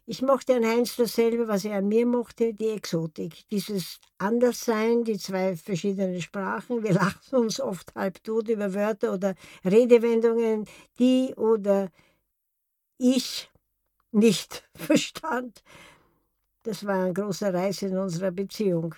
Ich mochte an Heinz dasselbe, was er an mir mochte, die Exotik. Dieses Anderssein, die zwei verschiedenen Sprachen. Wir lachen uns oft halbtot über Wörter oder Redewendungen, die oder ich nicht verstand. Das war ein großer Reiz in unserer Beziehung.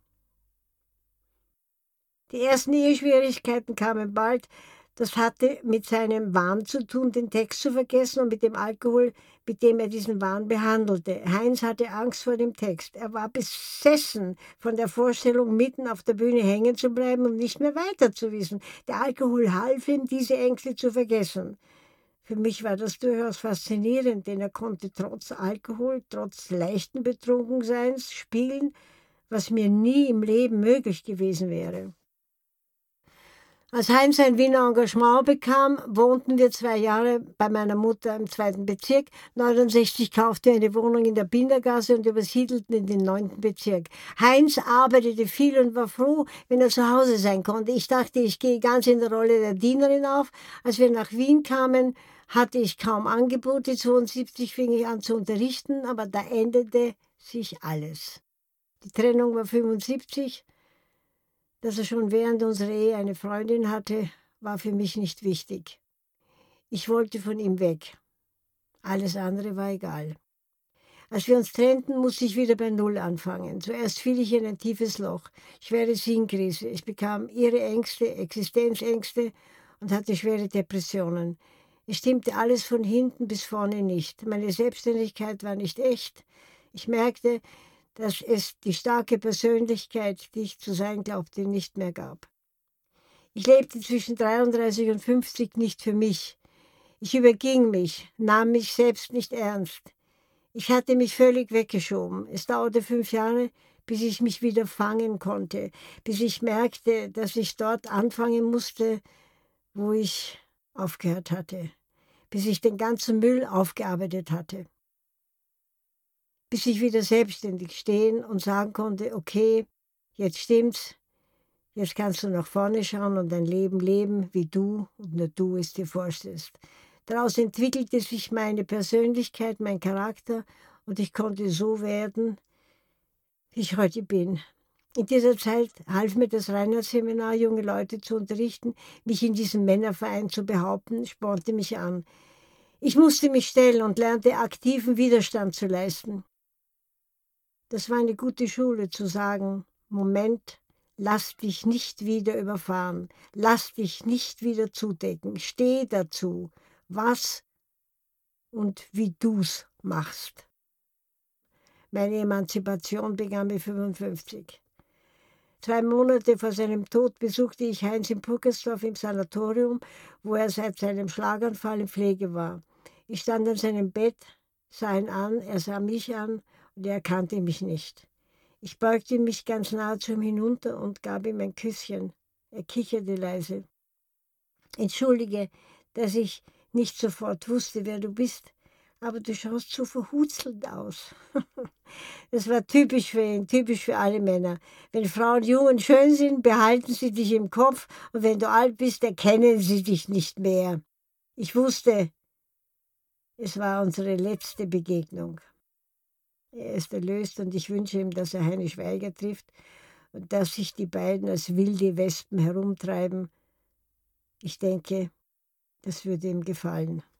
Die ersten Eheschwierigkeiten kamen bald. Das hatte mit seinem Wahn zu tun, den Text zu vergessen und mit dem Alkohol, mit dem er diesen Wahn behandelte. Heinz hatte Angst vor dem Text. Er war besessen von der Vorstellung, mitten auf der Bühne hängen zu bleiben und nicht mehr weiter zu wissen. Der Alkohol half ihm, diese Ängste zu vergessen. Für mich war das durchaus faszinierend, denn er konnte trotz Alkohol, trotz leichten Betrunkenseins spielen, was mir nie im Leben möglich gewesen wäre. Als Heinz ein Wiener Engagement bekam, wohnten wir 2 Jahre bei meiner Mutter im 2. Bezirk. 1969 kauften wir eine Wohnung in der Bindergasse und übersiedelten in den 9. Bezirk. Heinz arbeitete viel und war froh, wenn er zu Hause sein konnte. Ich dachte, ich gehe ganz in der Rolle der Dienerin auf. Als wir nach Wien kamen, hatte ich kaum Angebote. 1972 fing ich an zu unterrichten, aber da änderte sich alles. Die Trennung war 1975. Dass er schon während unserer Ehe eine Freundin hatte, war für mich nicht wichtig. Ich wollte von ihm weg. Alles andere war egal. Als wir uns trennten, musste ich wieder bei Null anfangen. Zuerst fiel ich in ein tiefes Loch, schwere Sinnkrise. Ich bekam irre Ängste, Existenzängste und hatte schwere Depressionen. Es stimmte alles von hinten bis vorne nicht. Meine Selbstständigkeit war nicht echt. Ich merkte, dass es die starke Persönlichkeit, die ich zu sein glaubte, nicht mehr gab. Ich lebte zwischen 33 und 50 nicht für mich. Ich überging mich, nahm mich selbst nicht ernst. Ich hatte mich völlig weggeschoben. Es dauerte 5 Jahre, bis ich mich wieder fangen konnte, bis ich merkte, dass ich dort anfangen musste, wo ich aufgehört hatte, bis ich den ganzen Müll aufgearbeitet hatte. Bis ich wieder selbstständig stehen und sagen konnte, okay, jetzt stimmt's, jetzt kannst du nach vorne schauen und dein Leben leben, wie du und nur du es dir vorstellst. Daraus entwickelte sich meine Persönlichkeit, mein Charakter und ich konnte so werden, wie ich heute bin. In dieser Zeit half mir das Reinhardt-Seminar, junge Leute zu unterrichten, mich in diesem Männerverein zu behaupten, spornte mich an. Ich musste mich stellen und lernte aktiven Widerstand zu leisten. Das war eine gute Schule, zu sagen, Moment, lass dich nicht wieder überfahren, lass dich nicht wieder zudecken, steh dazu, was und wie du's machst. Meine Emanzipation begann mit 55. 2 Monate vor seinem Tod besuchte ich Heinz in Purkersdorf im Sanatorium, wo er seit seinem Schlaganfall in Pflege war. Ich stand an seinem Bett, sah ihn an, er sah mich an und er erkannte mich nicht. Ich beugte mich ganz nahe zu ihm hinunter und gab ihm ein Küsschen. Er kicherte leise. Entschuldige, dass ich nicht sofort wusste, wer du bist, aber du schaust so verhuzelt aus. Das war typisch für ihn, typisch für alle Männer. Wenn Frauen jung und schön sind, behalten sie dich im Kopf und wenn du alt bist, erkennen sie dich nicht mehr. Ich wusste, es war unsere letzte Begegnung. Er ist erlöst und ich wünsche ihm, dass er Heine Schweiger trifft und dass sich die beiden als wilde Wespen herumtreiben. Ich denke, das würde ihm gefallen.